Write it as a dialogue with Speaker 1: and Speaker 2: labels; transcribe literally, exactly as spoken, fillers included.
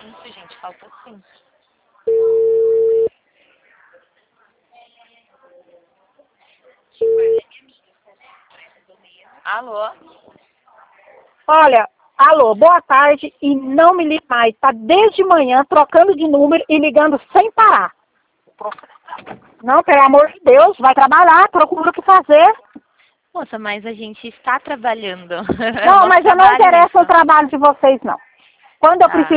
Speaker 1: Isso, gente, falta sim. Alô?
Speaker 2: Olha, alô, boa tarde e não me ligue mais. Tá desde manhã trocando de número e ligando sem parar. Não, pelo amor de Deus, vai trabalhar, procura o que fazer.
Speaker 1: Moça, mas a gente está trabalhando.
Speaker 2: Não, mas eu não interessa o
Speaker 1: trabalho.
Speaker 2: trabalho de vocês, não. Quando eu
Speaker 1: Ah.
Speaker 2: preciso